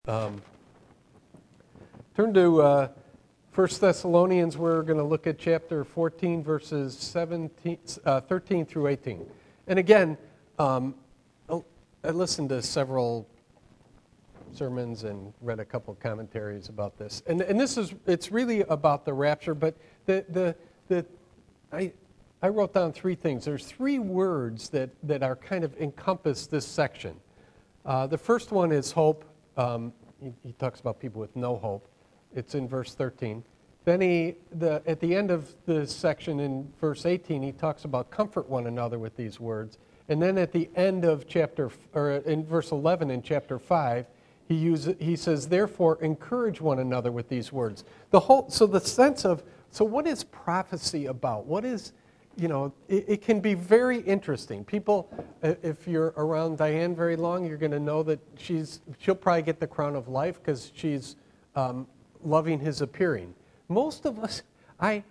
Um, Turn to 1 Thessalonians. We're going to look at chapter 14, verses 13 through 18. And again, I listened to several sermons and read a couple of commentaries about this. And it's really about the rapture, but I wrote down three things. There's three words that are kind of encompass this section. The first one is hope. He talks about people with no hope. It's in verse 13. Then at the end of the section in verse 18, he talks about comfort one another with these words. And then at the end of in verse 11 in chapter 5, he says, therefore, encourage one another with these words. So what is prophecy about? What is, it can be very interesting. People, if you're around Diane very long, you're going to know that she'll probably get the crown of life because she's loving his appearing. Most of us, right?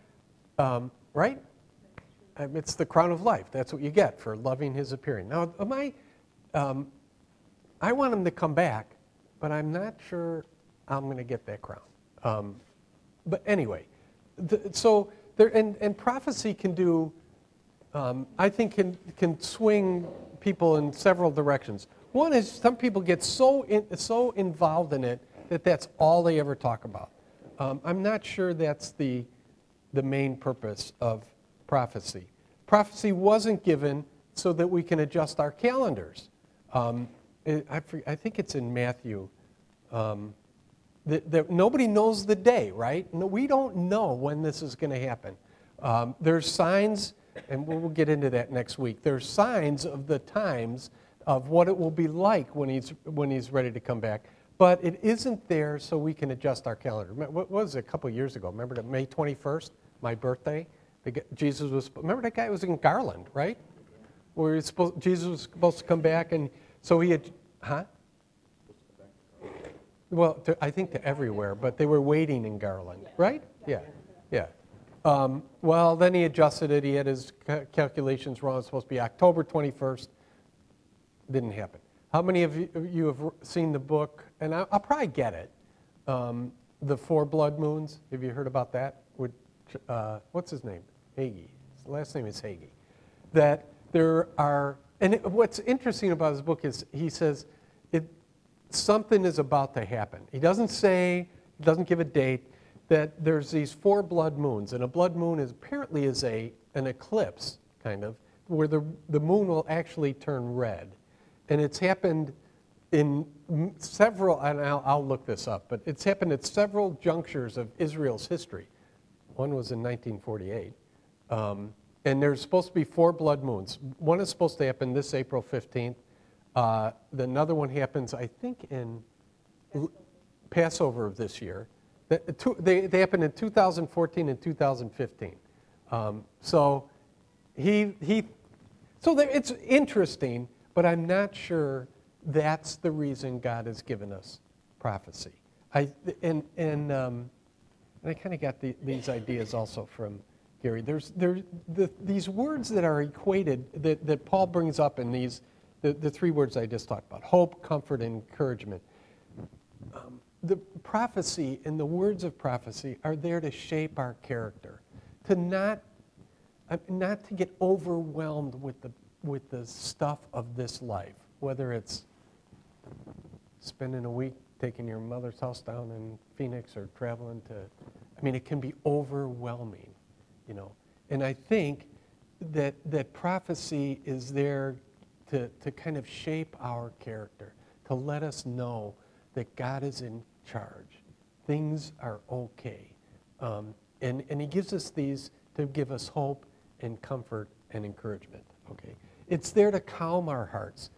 It's the crown of life. That's what you get for loving his appearing. Now, I want him to come back, but I'm not sure I'm going to get that crown. But anyway, and prophecy can do, I think, can swing people in several directions. One is some people get so involved in it that that's all they ever talk about. I'm not sure that's the main purpose of prophecy. Prophecy wasn't given so that we can adjust our calendars. I think it's in Matthew. That nobody knows the day, right? No, we don't know when this is going to happen. There's signs, and we'll get into that next week. There's signs of the times of what it will be like when he's ready to come back. But it isn't there so we can adjust our calendar. What was it a couple of years ago? Remember that May 21st, my birthday? Remember that guy was in Garland, right? Where Jesus was supposed to come back, and so he had, Well, I think to everywhere, but they were waiting in Garland, right? Yeah. Well, then he adjusted it. He had his calculations wrong. It was supposed to be October 21st. Didn't happen. How many of you have seen the book, and I'll probably get it, The Four Blood Moons? Have you heard about that? What's his name? Hagee. His last name is Hagee. That there are, and what's interesting about his book is he says something is about to happen. He doesn't give a date, that there's these four blood moons, and a blood moon apparently is an eclipse, kind of, where the moon will actually turn red. And it's happened in several, and I'll look this up, but it's happened at several junctures of Israel's history. One was in 1948. And there's supposed to be four blood moons. One is supposed to happen this April 15th. Another one happens, I think, in Passover of this year. They happened in 2014 and 2015. So it's interesting, but I'm not sure that's the reason God has given us prophecy. I kind of got these ideas also from Gary. There's these words that are equated that Paul brings up in these. The three words I just talked about: hope, comfort, and encouragement. The prophecy and the words of prophecy are there to shape our character, to not to get overwhelmed with the stuff of this life, whether it's spending a week taking your mother's house down in Phoenix or traveling to. It can be overwhelming, And I think that prophecy is there to kind of shape our character, to let us know that God is in charge. Things are okay. And he gives us these to give us hope and comfort and encouragement. Okay, it's there to calm our hearts.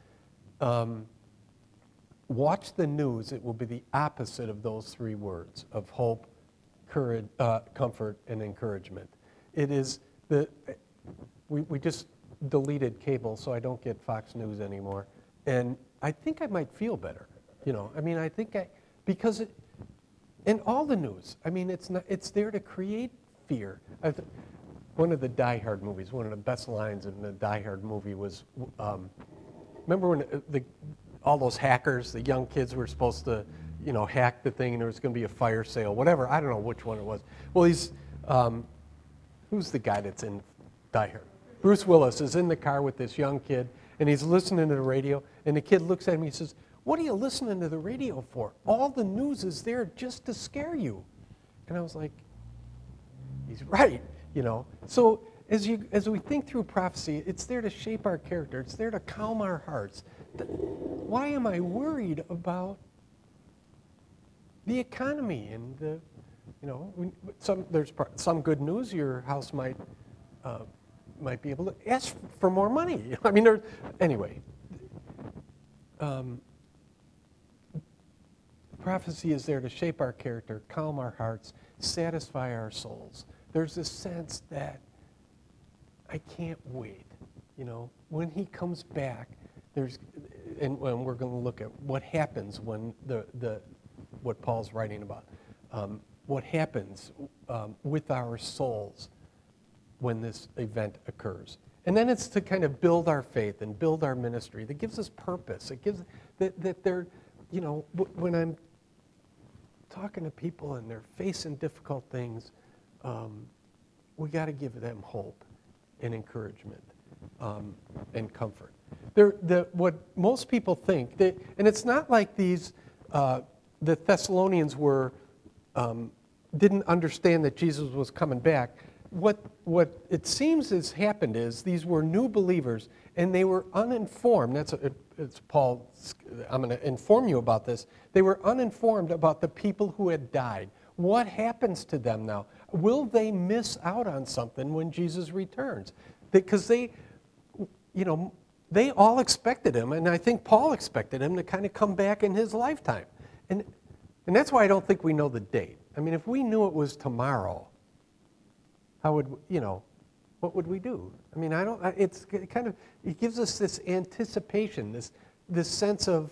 Watch the news. It will be the opposite of those three words of hope, courage, comfort, and encouragement. It is we just deleted cable, so I don't get Fox News anymore, and I think I might feel better. I think because in all the news, it's there to create fear. One of the Die Hard movies, one of the best lines in the Die Hard movie was, remember when all those hackers, the young kids were supposed to, hacked the thing and there was going to be a fire sale, whatever. I don't know which one it was. Well, who's the guy that's in Die Hard? Bruce Willis is in the car with this young kid, and he's listening to the radio, and the kid looks at him and he says, "What are you listening to the radio for? All the news is there just to scare you." And I was like, he's right, So as we think through prophecy, it's there to shape our character. It's there to calm our hearts. Why am I worried about the economy and there's some good news. Your house might be able to ask for more money. I mean, anyway. Prophecy is there to shape our character, calm our hearts, satisfy our souls. There's this sense that I can't wait. When he comes back, and we're going to look at what happens when what Paul's writing about. What happens with our souls when this event occurs. And then it's to kind of build our faith and build our ministry. That gives us purpose. It gives that they're, when I'm talking to people and they're facing difficult things, we got to give them hope and encouragement and comfort. What most people think, and it's not like the Thessalonians didn't understand that Jesus was coming back. What it seems has happened is these were new believers and they were uninformed. It's Paul. I'm going to inform you about this. They were uninformed about the people who had died. What happens to them now? Will they miss out on something when Jesus returns? Because they all expected him, and I think Paul expected him to kind of come back in his lifetime. And that's why I don't think we know the date. I mean, if we knew it was tomorrow, how would, what would we do? I mean, it gives us this anticipation, this sense of,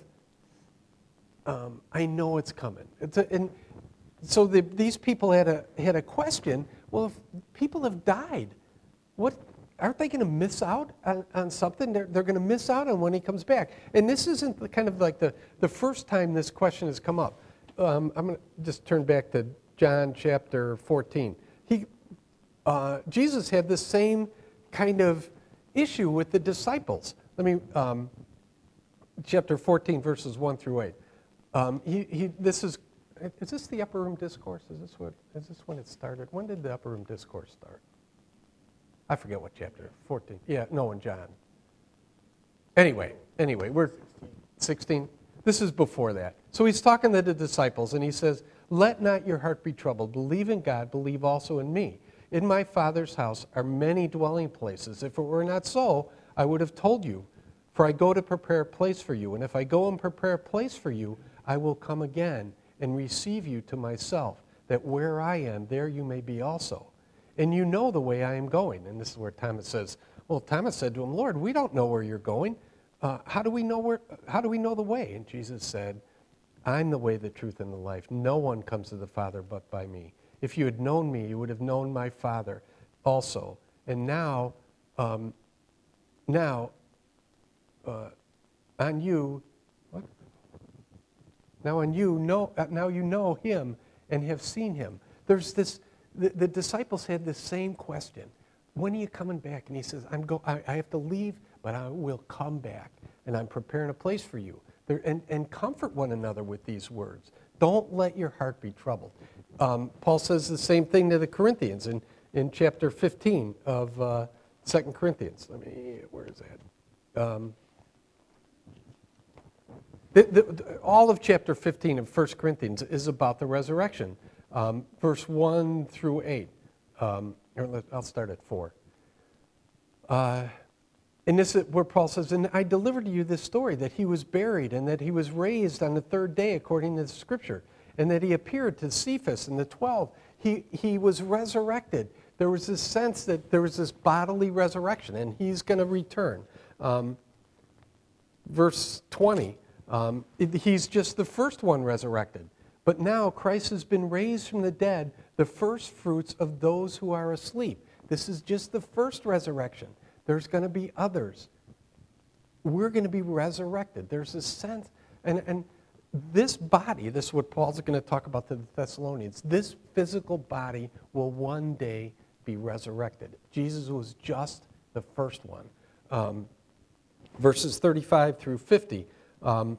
I know it's coming. And so these people had a question, well, if people have died, aren't they going to miss out on something? They're going to miss out on when he comes back. And this isn't the first time this question has come up. I'm going to just turn back to John chapter 14. Jesus had the same kind of issue with the disciples. Chapter 14, verses 1 through 8. Is this the upper room discourse? Is this when it started? When did the upper room discourse start? I forget what chapter. 14. Yeah, no, in John. Anyway, we're 16. This is before that. So he's talking to the disciples, and he says, "Let not your heart be troubled. Believe in God. Believe also in me. In my Father's house are many dwelling places. If it were not so, I would have told you. For I go to prepare a place for you. And if I go and prepare a place for you, I will come again and receive you to myself, that where I am, there you may be also. And you know the way I am going." And this is where Thomas says, well, Thomas said to him, "Lord, we don't know where you're going. How do we know the way?" And Jesus said, "I'm the way, the truth, and the life. No one comes to the Father but by me. If you had known me, you would have known my Father also. And now on you, what? Now you know him and have seen him." There's this. The disciples had the same question. When are you coming back? And he says, I have to leave, but I will come back, and I'm preparing a place for you. And comfort one another with these words. Don't let your heart be troubled. Paul says the same thing to the Corinthians in chapter 15 of 2 Corinthians. Where is that? All of chapter 15 of 1 Corinthians is about the resurrection. Verse 1 through 8. I'll start at 4. And this is where Paul says, "And I delivered to you this story, that he was buried and that he was raised on the third day according to the Scripture, and that he appeared to Cephas and the 12. He was resurrected." There was this sense that there was this bodily resurrection, and he's going to return. Verse 20, he's just the first one resurrected. "But now Christ has been raised from the dead, the first fruits of those who are asleep." This is just the first resurrection. There's going to be others. We're going to be resurrected. There's a sense, and this body, this is what Paul's going to talk about to the Thessalonians, this physical body will one day be resurrected. Jesus was just the first one. Verses 35 through 50. And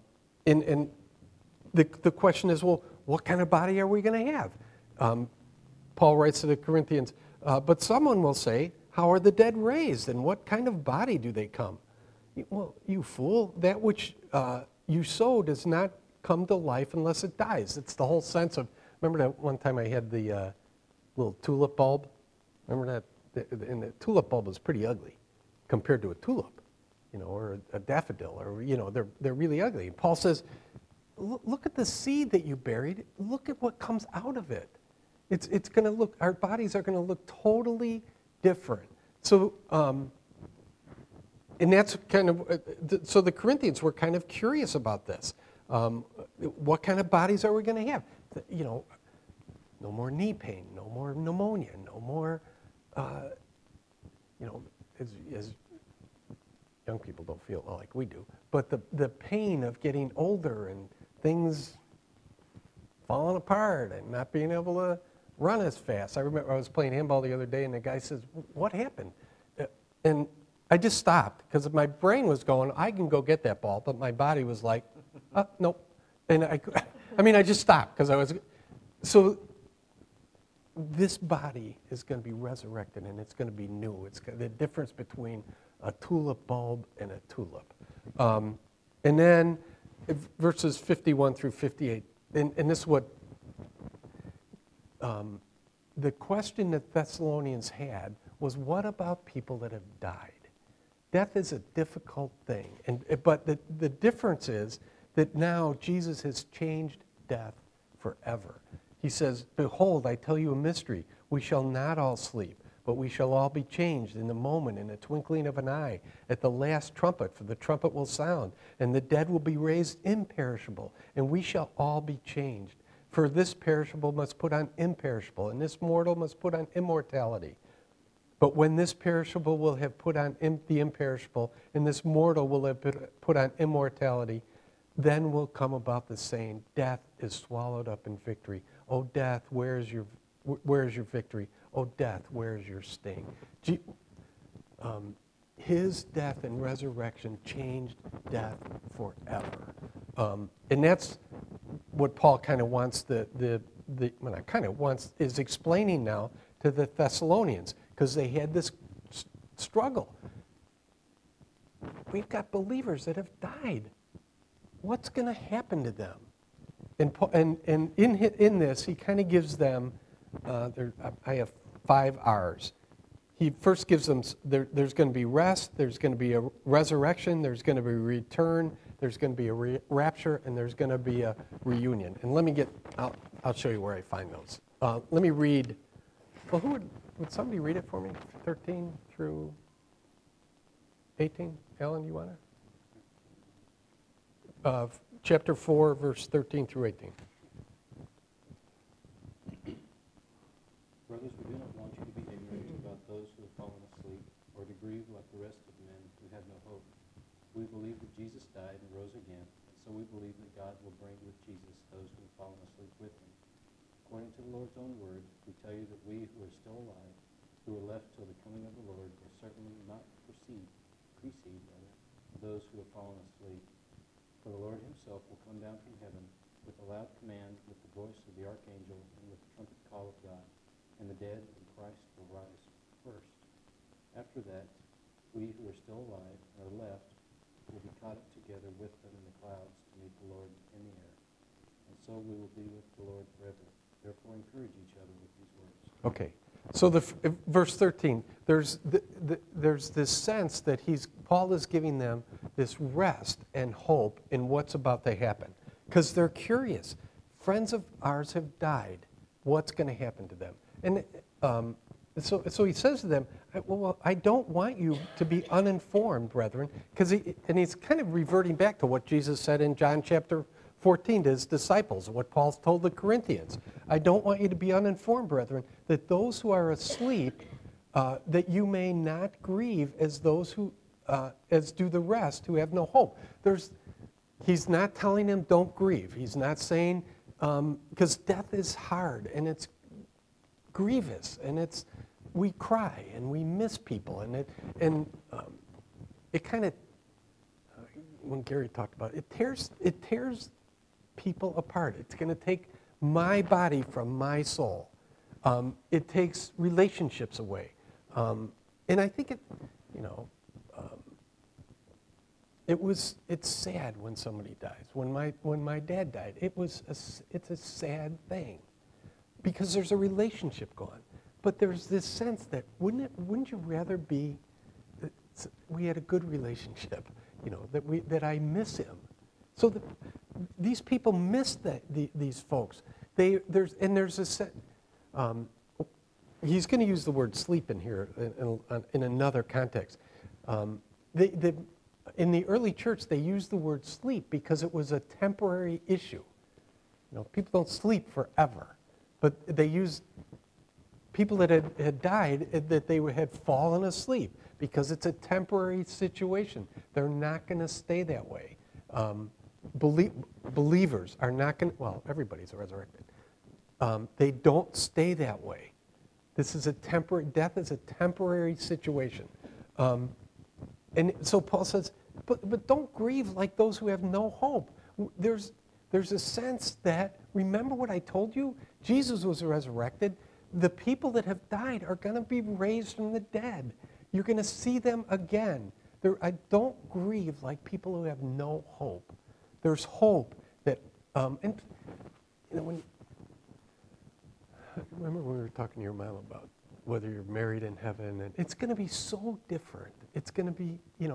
the question is, well, what kind of body are we going to have? Paul writes to the Corinthians, but someone will say, how are the dead raised, and what kind of body do they come? Well, you fool, that which you sow does not come to life unless it dies. It's the whole sense of, remember that one time I had the little tulip bulb? Remember that? And the tulip bulb was pretty ugly compared to a tulip, or a daffodil, or, they're really ugly. And Paul says, look at the seed that you buried. Look at what comes out of it. It's going to look, our bodies are going to look totally different. So, and that's kind of, so the Corinthians were kind of curious about this. What kind of bodies are we going to have? No more knee pain, no more pneumonia, no more, as young people don't feel like we do, but the pain of getting older and things falling apart and not being able to run as fast. I remember I was playing handball the other day, and the guy says, what happened? And I just stopped, because my brain was going, I can go get that ball, but my body was like, nope. And I just stopped, because I was, so this body is going to be resurrected, and it's going to be new. It's the difference between a tulip bulb and a tulip. And then verses 51 through 58, and this is what the question that Thessalonians had was, what about people that have died? Death is a difficult thing, but the difference is that now Jesus has changed death forever. He says, behold, I tell you a mystery. We shall not all sleep, but we shall all be changed in a moment, in a twinkling of an eye, at the last trumpet, for the trumpet will sound, and the dead will be raised imperishable, and we shall all be changed. For this perishable must put on imperishable, and this mortal must put on immortality. But when this perishable will have put on the imperishable, and this mortal will have put on immortality, then will come about the saying, death is swallowed up in victory. O death, where is your victory? O death, where is your sting? His death and resurrection changed death forever. And that's what Paul kind of wants is explaining now to the Thessalonians, because they had this struggle. We've got believers that have died. What's going to happen to them? And in this, he kind of gives them, I have 5 R's. He first gives them, there's going to be rest, there's going to be a resurrection, there's going to be a return, there's going to be a rapture, and there's going to be a reunion. And I'll show you where I find those. Let me read, well, would somebody read it for me? 13 through 18? Alan, you want to? Chapter 4, verse 13 through 18. Brothers, we do not want you to be ignorant about those who have fallen asleep, or to grieve like the rest of men who have no hope. We believe that Jesus died and rose again, and so we believe that God will bring with Jesus those who have fallen asleep with him. According to the Lord's own word, we tell you that we who are still alive, who are left till the coming of the Lord, will certainly not precede those who have fallen asleep. For the Lord himself will come down from heaven with a loud command, with the voice of the archangel, and with the trumpet call of God, and the dead in Christ will rise first. After that, we who are still alive and are left will be caught up together with them in the clouds to meet the Lord in the air. And so we will be with the Lord forever. Therefore encourage each other with these words. Okay. So verse 13, there's this sense that Paul is giving them this rest and hope in what's about to happen, because they're curious. Friends of ours have died. What's going to happen to them? And so he says to them, well, I don't want you to be uninformed, brethren, and he's kind of reverting back to what Jesus said in John chapter 14 to his disciples, what Paul's told the Corinthians. I don't want you to be uninformed, brethren, that those who are asleep, that you may not grieve as those who, as do the rest who have no hope. He's not telling them don't grieve. He's not saying, because death is hard and it's grievous and we cry and we miss people and it kind of, when Gary talked about it, it tears people apart. It's going to take my body from my soul. It takes relationships away. And I think it's sad when somebody dies. When my dad died, it's a sad thing because there's a relationship gone. But there's this sense that wouldn't you rather be we had a good relationship, that I miss him. So these people miss these folks. There's a set. He's going to use the word sleep in here in another context. In the early church, they used the word sleep because it was a temporary issue. People don't sleep forever, but they used people that had died, that they had fallen asleep because it's a temporary situation. They're not going to stay that way. Believers are not going to, well, everybody's resurrected. They don't stay that way. Death is a temporary situation. And so Paul says, but don't grieve like those who have no hope. There's a sense that, remember what I told you? Jesus was resurrected. The people that have died are going to be raised from the dead. You're going to see them again. I don't grieve like people who have no hope. There's hope that, remember when we were talking to your mom about whether you're married in heaven, and it's going to be so different. It's going to be,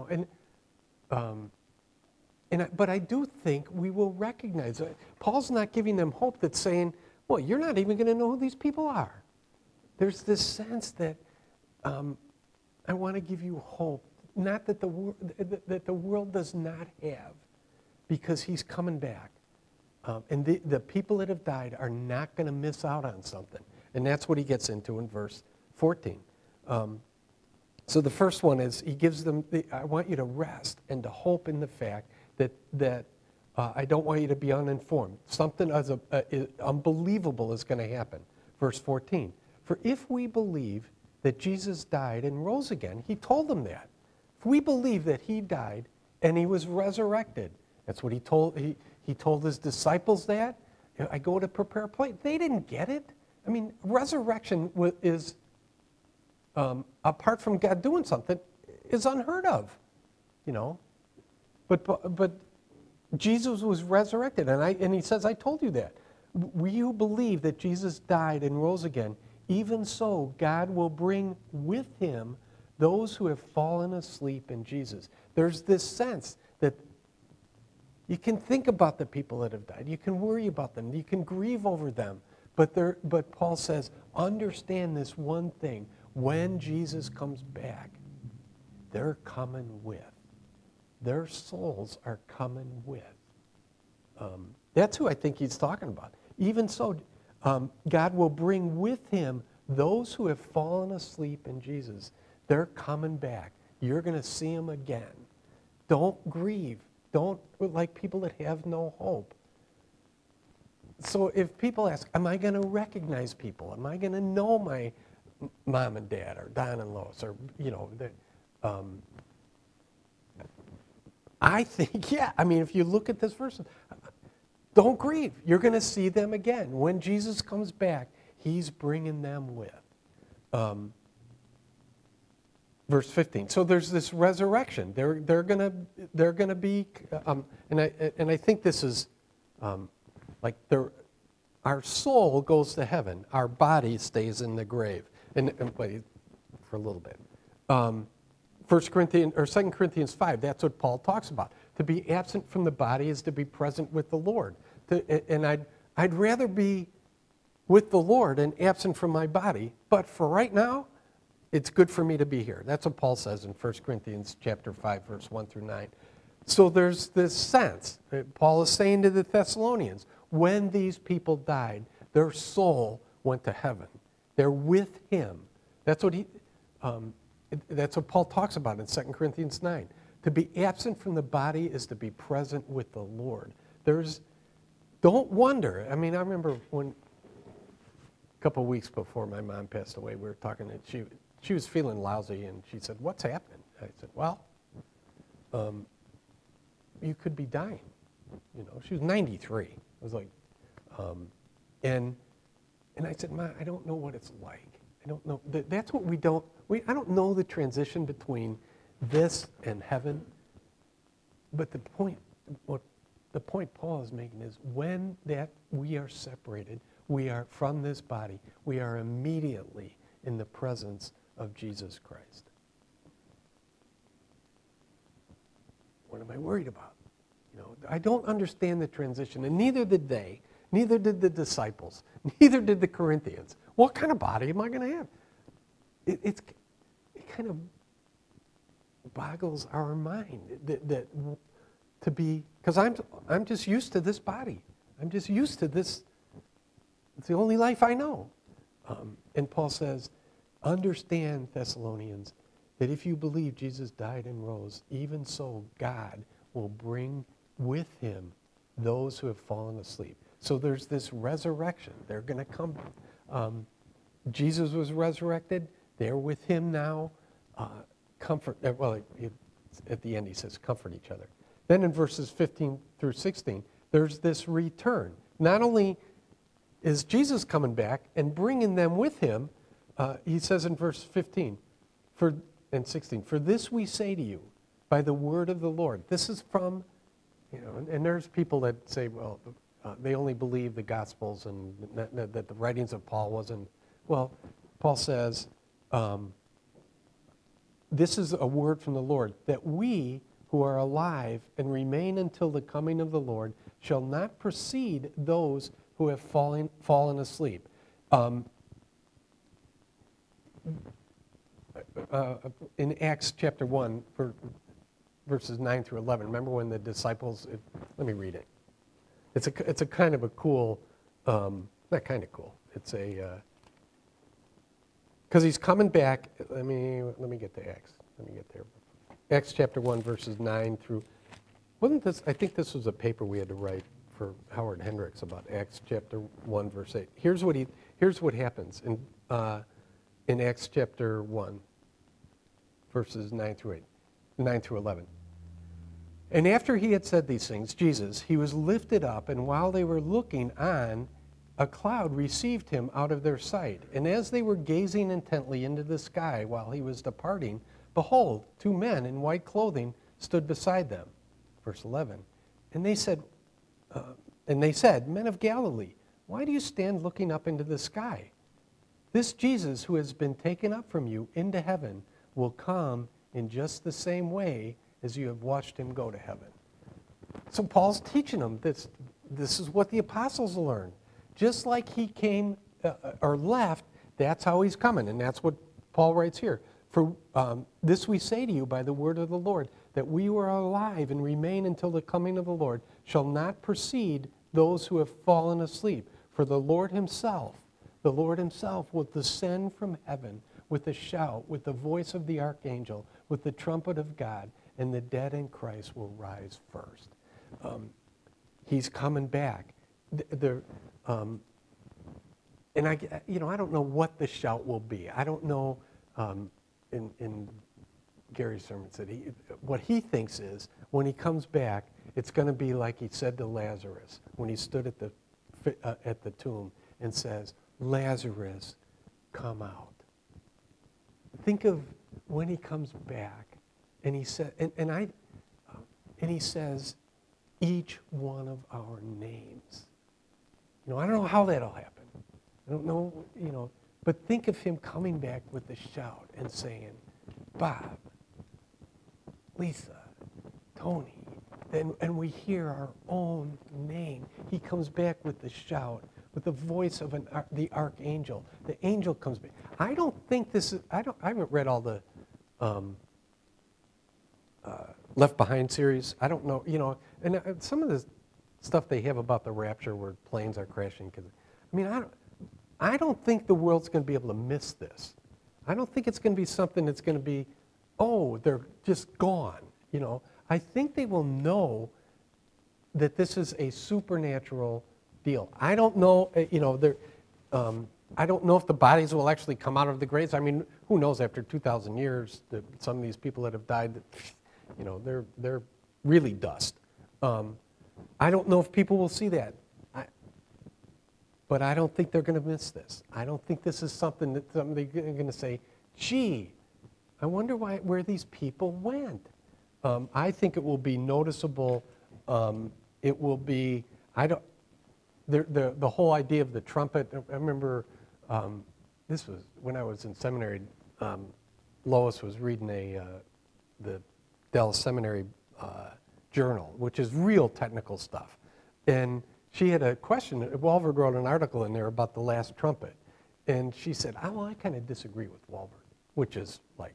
but I do think we will recognize it. Paul's not giving them hope that's saying, well, you're not even going to know who these people are. There's this sense that I want to give you hope, not that the world does not have, because he's coming back. And the people that have died are not going to miss out on something. And that's what he gets into in verse 14. So the first one is he gives them, I want you to rest and to hope in the fact that I don't want you to be uninformed. Something unbelievable is going to happen. Verse 14. For if we believe that Jesus died and rose again, he told them that. If we believe that he died and he was resurrected, that's what he told. He told his disciples that. I go to prepare a place. They didn't get it. I mean, resurrection is, apart from God doing something, is unheard of, But Jesus was resurrected, and he says, I told you that. We who believe that Jesus died and rose again, even so God will bring with him those who have fallen asleep in Jesus. There's this sense that you can think about the people that have died. You can worry about them. You can grieve over them. But Paul says, understand this one thing. When Jesus comes back, they're coming with. Their souls are coming with. That's who I think he's talking about. Even so, God will bring with him those who have fallen asleep in Jesus. They're coming back. You're going to see them again. Don't grieve. Don't like people that have no hope. So if people ask, am I going to recognize people? Am I going to know my mom and dad or Don and Lois or, I think, yeah. I mean, if you look at this verse, don't grieve. You're going to see them again. When Jesus comes back, he's bringing them with. Verse 15. So there's this resurrection. They're going to be, and I think this is our soul goes to heaven. Our body stays in the grave, and wait, for a little bit. 2 Corinthians 5. That's what Paul talks about. To be absent from the body is to be present with the Lord. And I'd rather be with the Lord and absent from my body. But for right now, it's good for me to be here. That's what Paul says in 1 Corinthians chapter 5, verse 1 through 9. So there's this sense that Paul is saying to the Thessalonians, when these people died, their soul went to heaven. They're with him. That's what Paul talks about in 2 Corinthians 9. To be absent from the body is to be present with the Lord. Don't wonder. I mean, I remember when a couple of weeks before my mom passed away, we were talking, and she was feeling lousy, and she said, "What's happening?" I said, "Well, you could be dying." You know, she was 93. I was like, and I said, "Ma, I don't know what it's like. I don't know." That's what I don't know the transition between this and heaven. But the point Paul is making is when that we are separated, we are from this body, we are immediately in the presence of Jesus Christ. What am I worried about? You know, I don't understand the transition, and neither did they, neither did the disciples, neither did the Corinthians. What kind of body am I going to have? It kind of boggles our mind that to be, because I'm just used to this body. I'm just used to this. It's the only life I know. And Paul says, understand, Thessalonians, that if you believe Jesus died and rose, even so God will bring with him those who have fallen asleep. So there's this resurrection. They're going to come. Jesus was resurrected. They're with him now. Comfort. Well, at the end he says, comfort each other. Then in verses 15 through 16, there's this return. Not only is Jesus coming back and bringing them with him, he says in verse 15 and 16, for this we say to you by the word of the Lord. This is from, and there's people that say, well, they only believe the Gospels and that the writings of Paul wasn't. Well, Paul says, this is a word from the Lord, that we who are alive and remain until the coming of the Lord shall not precede those who have fallen asleep. In Acts chapter 1, verses 9 through 11, remember when the disciples, let me read it. It's a kind of a cool, not kind of cool, it's a, because he's coming back, let me get to Acts, let me get there. Acts chapter 1, verses 9 through, I think this was a paper we had to write for Howard Hendricks about Acts chapter 1, verse 8. Here's what happens in Acts chapter 1, verses 9 through 11. And after he had said these things, Jesus, he was lifted up, and while they were looking on, a cloud received him out of their sight. And as they were gazing intently into the sky while he was departing, behold, two men in white clothing stood beside them. Verse 11. And they said, Men of Galilee, why do you stand looking up into the sky? This Jesus who has been taken up from you into heaven will come in just the same way as you have watched him go to heaven. So Paul's teaching them this is what the apostles learned. Just like he came or left, that's how he's coming. And that's what Paul writes here. For this we say to you by the word of the Lord, that we who are alive and remain until the coming of the Lord shall not precede those who have fallen asleep. For the Lord himself will descend from heaven with a shout, with the voice of the archangel, with the trumpet of God, and the dead in Christ will rise first. He's coming back. And I don't know what the shout will be. I don't know. In Gary's sermon said what he thinks is when he comes back, it's going to be like he said to Lazarus when he stood at the tomb and says, "Lazarus, come out." Think of when he comes back, and he said, and he says, each one of our names. I don't know how that'll happen. I don't know, but think of him coming back with a shout and saying, Bob, Lisa, Tony, and we hear our own name. He comes back with the shout, with the voice of the archangel. The angel comes back. I don't think this is, I haven't read all the Left Behind series. I don't know, and some of the stuff they have about the rapture where planes are crashing. I don't think the world's going to be able to miss this. I don't think it's going to be something that's going to be, they're just gone. You know, I think they will know that this is a supernatural deal. I don't know, I don't know if the bodies will actually come out of the graves. I mean, who knows? After 2,000 years, some of these people that have died, they're really dust. I don't know if people will see that, but I don't think they're going to miss this. I don't think this is something that somebody's going to say, "Gee, I wonder where these people went." I think it will be noticeable. It will be. The whole idea of the trumpet. I remember this was when I was in seminary. Lois was reading the Dallas Seminary journal, which is real technical stuff, and she had a question. Walvoord wrote an article in there about the last trumpet, and she said, "Oh, I kind of disagree with Walvoord," which is like,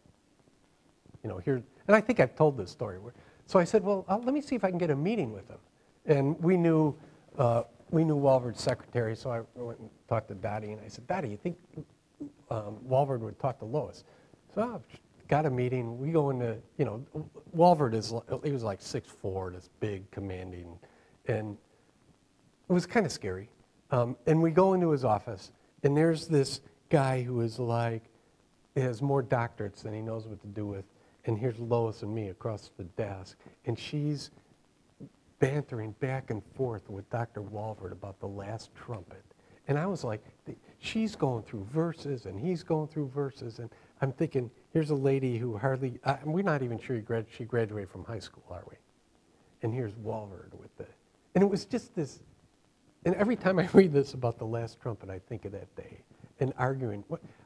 here. And I think I've told this story. So I said, "Well, let me see if I can get a meeting with him." And we knew Walvoord's secretary, so I went and talked to Dottie, and I said, "Dottie, you think Walvoord would talk to Lois?" So I got a meeting. We go into, Walvoord he was like 6'4", this big, commanding, and it was kind of scary. And we go into his office, and there's this guy who is like, has more doctorates than he knows what to do with. And here's Lois and me across the desk, and she's bantering back and forth with Dr. Walvoord about the last trumpet. And I was like, she's going through verses, and he's going through verses, and I'm thinking, here's a lady who hardly, we're not even sure she graduated from high school, are we? And here's Walvoord with and it was just this, and every time I read this about the last trumpet, I think of that day, and arguing,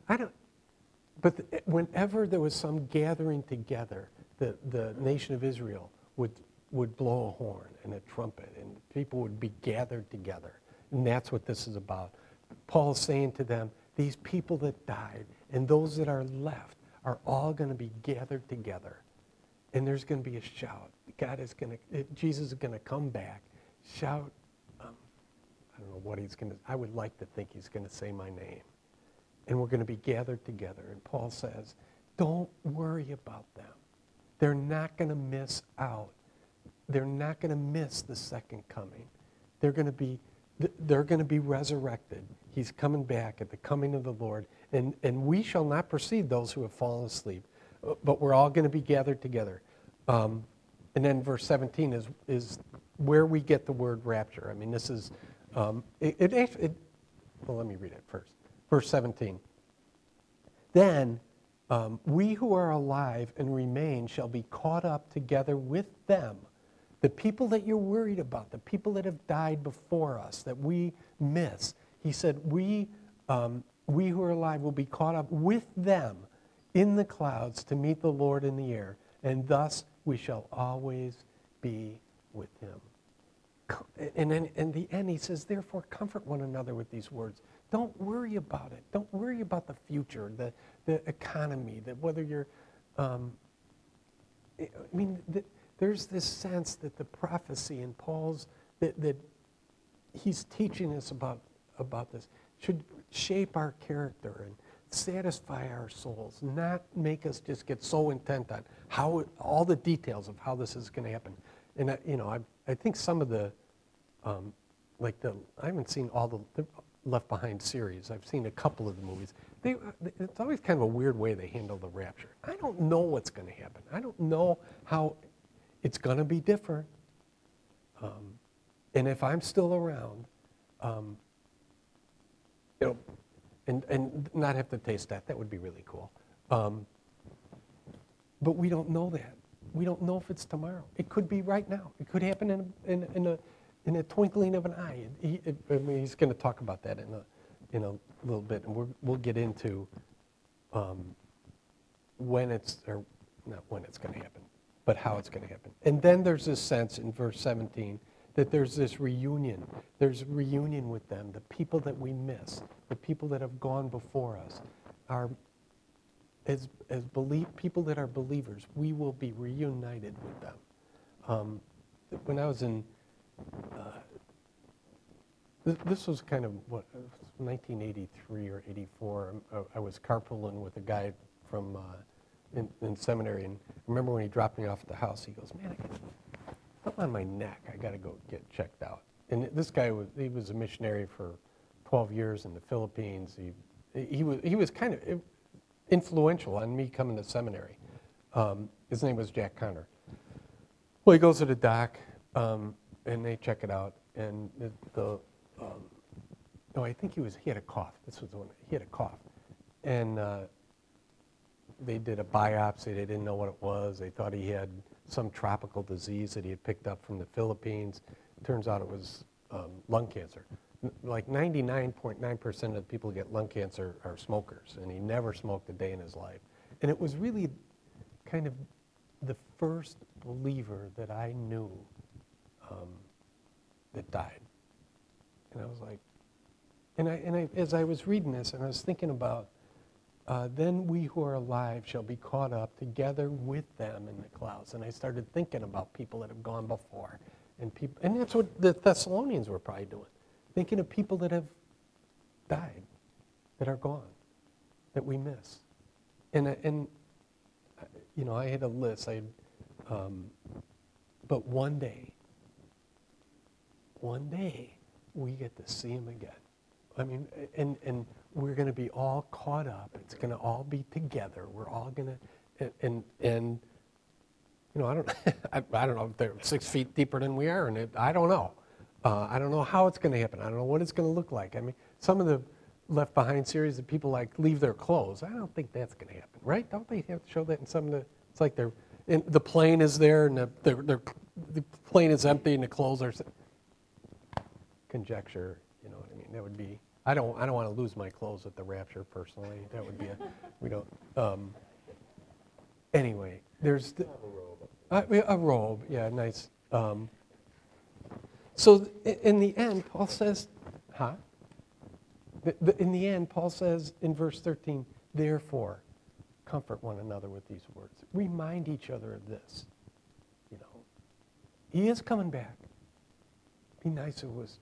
but whenever there was some gathering together, the nation of Israel would blow a horn and a trumpet, and people would be gathered together. And that's what this is about. Paul's saying to them, these people that died and those that are left are all going to be gathered together. And there's going to be a shout. Jesus is going to come back, shout, I don't know what he's going to, I would like to think he's going to say my name. And we're going to be gathered together. And Paul says, don't worry about them. They're not going to miss out. They're not going to miss the second coming. They're going to be resurrected. He's coming back at the coming of the Lord. And we shall not precede those who have fallen asleep. But we're all going to be gathered together. And then verse 17 is where we get the word rapture. I mean, this is, well, let me read it first. Verse 17. Then we who are alive and remain shall be caught up together with them. The people that you're worried about, the people that have died before us, that we miss. He said, we who are alive will be caught up with them in the clouds to meet the Lord in the air, and thus we shall always be with him. And then in the end, he says, therefore, comfort one another with these words. Don't worry about it. Don't worry about the future, the economy, that whether you're, there's this sense that the prophecy in Paul's, that he's teaching us about this, should shape our character and satisfy our souls, not make us just get so intent on all the details of how this is going to happen. And I think some of the, I haven't seen all the Left Behind series. I've seen a couple of the movies. It's always kind of a weird way they handle the rapture. I don't know what's going to happen. I don't know how it's going to be different. And if I'm still around, and not have to taste that would be really cool. But we don't know that. We don't know if it's tomorrow. It could be right now. It could happen in a twinkling of an eye. He's going to talk about that in a little bit, and we'll get into when it's, or not when it's going to happen, but how it's going to happen. And then there's this sense in verse 17 that there's this reunion. There's a reunion with them. The people that we miss, the people that have gone before us, are as people that are believers, we will be reunited with them. When I was in, this was kind of 1983 or 84. I was carpooling with a guy from in seminary, and I remember when he dropped me off at the house, he goes, man, I got something on my neck. I got to go get checked out. And this guy he was a missionary for 12 years in the Philippines. He was kind of influential on me coming to seminary. His name was Jack Connor. Well, he goes to the doc, and they check it out, and I think he had a cough. This was the one. He had a cough, and they did a biopsy. They didn't know what it was. They thought he had some tropical disease that he had picked up from the Philippines. Turns out it was lung cancer. Like 99.9% of the people who get lung cancer are smokers, and he never smoked a day in his life. And it was really kind of the first believer that I knew that died. And I was like, and I, as I was reading this, and I was thinking about, then we who are alive shall be caught up together with them in the clouds. And I started thinking about people that have gone before, and that's what the Thessalonians were probably doing, thinking of people that have died, that are gone, that we miss. And I had a list. But one day, we get to see him again. I mean, and we're going to be all caught up. It's going to all be together. We're all going to, and I don't, I don't know if they're 6 feet deeper than we are, and I don't know. I don't know how it's going to happen. I don't know what it's going to look like. I mean, some of the Left Behind series that people like leave their clothes. I don't think that's going to happen, right? Don't they have to show that in some of the? It's like the plane is there and the plane is empty and the clothes are. Conjecture, you know what I mean? That would be. I don't want to lose my clothes at the rapture personally. That would be we don't. Anyway, there's a robe. Yeah, nice. So in the end, Paul says, in the end, Paul says in verse 13, therefore, comfort one another with these words. Remind each other of this. He is coming back. Be nice if it was,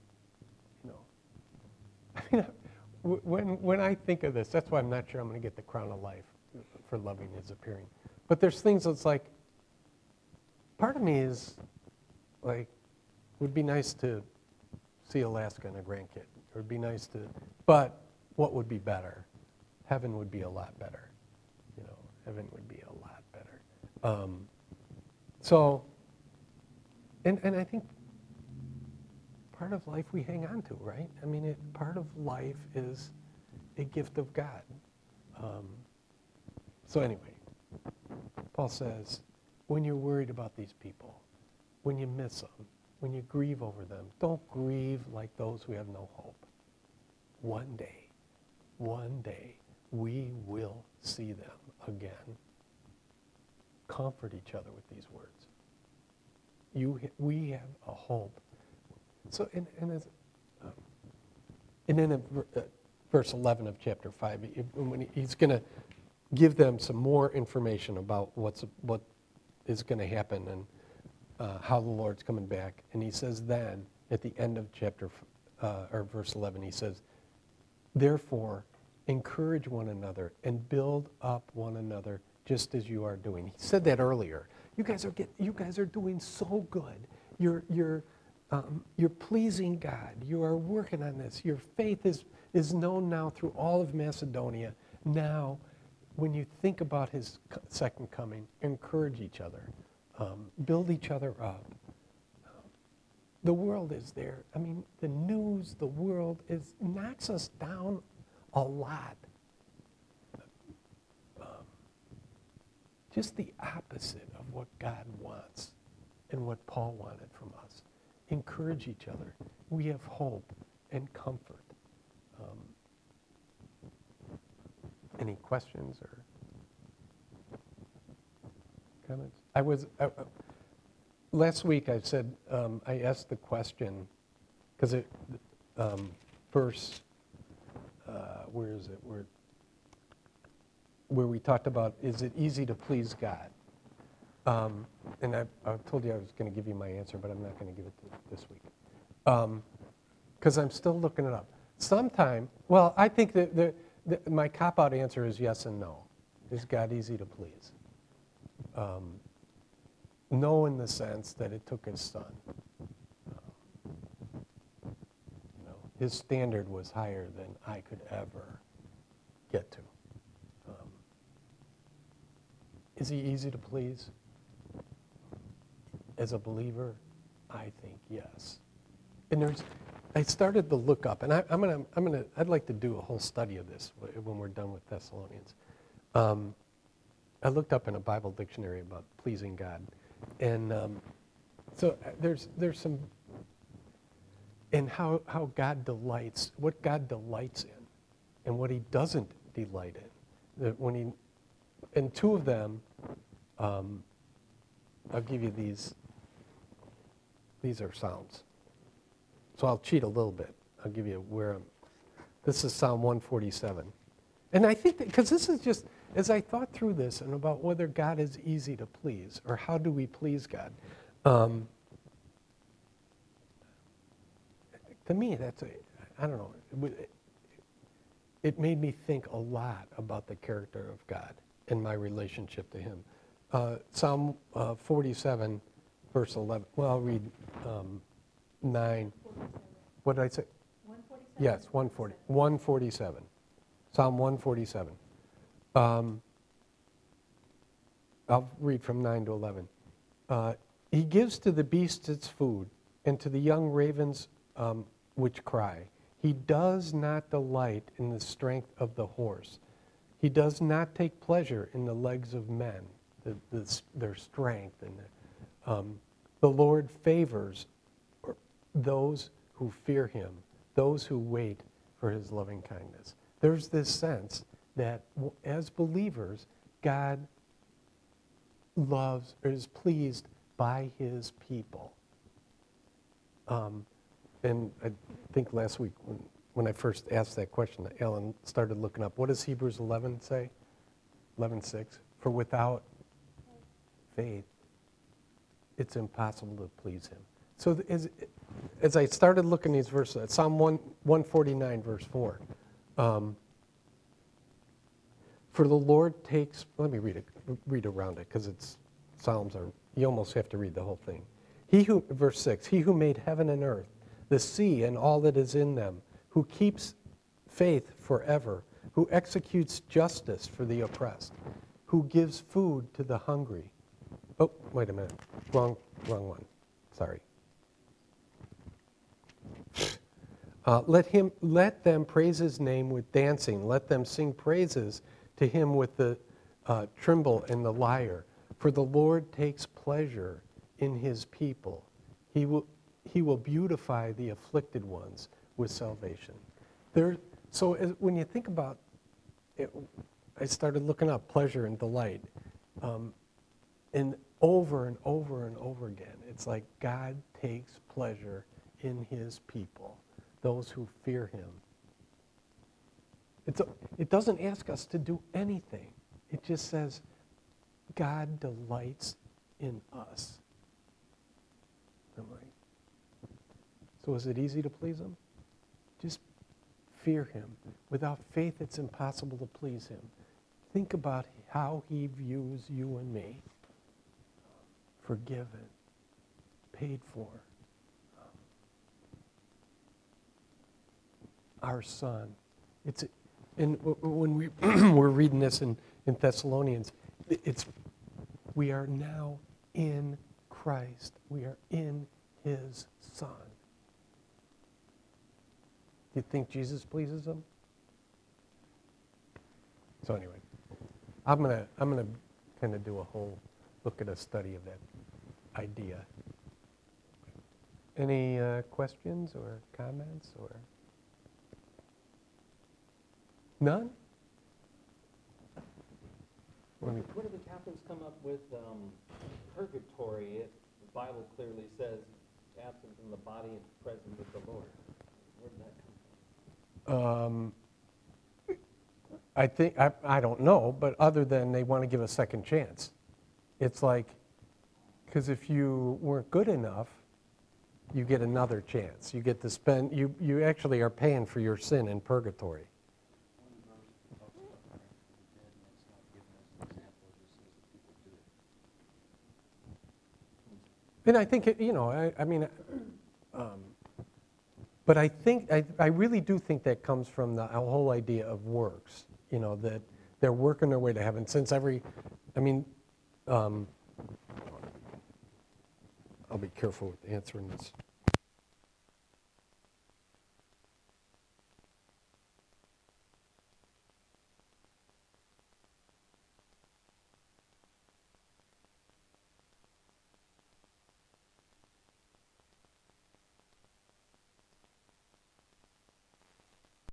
I mean, when I think of this, that's why I'm not sure I'm going to get the crown of life for loving his appearing. But there's things that's like, part of me is like, would be nice to see Alaska and a grandkid. It would be nice to, but what would be better? Heaven would be a lot better. Heaven would be a lot better. And I think part of life we hang on to, right? I mean, part of life is a gift of God. So anyway, Paul says, when you're worried about these people, when you miss them, when you grieve over them, don't grieve like those who have no hope. One day, we will see them again. Comfort each other with these words. We have a hope. So, and then in verse 11 of chapter 5, when he's going to give them some more information about what is going to happen and how the Lord's coming back. And he says then, at the end of verse 11, he says, therefore, encourage one another and build up one another just as you are doing. He said that earlier. You guys are doing so good. You're pleasing God. You are working on this. Your faith is known now through all of Macedonia. Now, when you think about his second coming, encourage each other. Build each other up. The world is there. I mean, the news, the world knocks us down a lot. Just the opposite of what God wants and what Paul wanted from us. Encourage each other. We have hope and comfort. Any questions or comments? Last week I said, I asked the question, because verse, where is it? Where we talked about, is it easy to please God? And I told you I was going to give you my answer, but I'm not going to give it this week. Because I'm still looking it up. I think that my cop-out answer is yes and no. Is God easy to please? No, in the sense that it took his son. His standard was higher than I could ever get to. Is he easy to please? As a believer, I think yes. And I started to look up, and I'd like to do a whole study of this when we're done with Thessalonians. I looked up in a Bible dictionary about pleasing God, and so there's some, and how God delights, what God delights in, and what He doesn't delight in. And two of them, I'll give you these. These are Psalms. So I'll cheat a little bit. I'll give you this is Psalm 147. And I think because this is just, as I thought through this and about whether God is easy to please or how do we please God, to me, I don't know, it made me think a lot about the character of God and my relationship to Him. Psalm 47, verse 11. Well, I'll read 9. What did I say? 147. Yes, 147. Psalm 147. I'll read from 9 to 11. He gives to the beasts its food, and to the young ravens which cry. He does not delight in the strength of the horse. He does not take pleasure in the legs of men, their strength. And the Lord favors those who fear Him, those who wait for His loving kindness. There's this sense that as believers, God loves or is pleased by His people. And I think last week when I first asked that question, Ellen started looking up, what does Hebrews 11 say? 11:6. For without faith, it's impossible to please Him. So as I started looking at these verses, Psalm 149, verse 4. For the Lord takes, let me read around it, because Psalms are, you almost have to read the whole thing. Verse 6, He who made heaven and earth, the sea and all that is in them, who keeps faith forever, who executes justice for the oppressed, who gives food to the hungry. Oh, wait a minute. Wrong one. Sorry. Let them praise His name with dancing. Let them sing praises to Him with the timbrel and the lyre. For the Lord takes pleasure in His people. He will beautify the afflicted ones with salvation. So when you think about it, I started looking up pleasure and delight. And over and over and over again, it's like God takes pleasure in His people, those who fear Him. It doesn't ask us to do anything. It just says God delights in us. I'm like, so is it easy to please Him? Just fear Him. Without faith, it's impossible to please Him. Think about how He views you and me. Forgiven, paid for. Our Son. And when we're reading this in Thessalonians, we are now in Christ. We are in His Son. Do you think Jesus pleases Him? So anyway, I'm gonna kind of do a whole look at a study of that idea. Any questions or comments or none? Where do the Catholics come up with purgatory if the Bible clearly says absent from the body and present with the Lord? Where did that come from? I think, I don't know, but other than they want to give a second chance. It's like, because if you weren't good enough, you get another chance. You get to spend, you actually are paying for your sin in purgatory. One verse talks about praying for the dead, and it's not given as an example. It just says that people do it. And I think, I mean, but I think, I really do think that comes from the whole idea of works, that they're working their way to heaven since I'll be careful with answering this.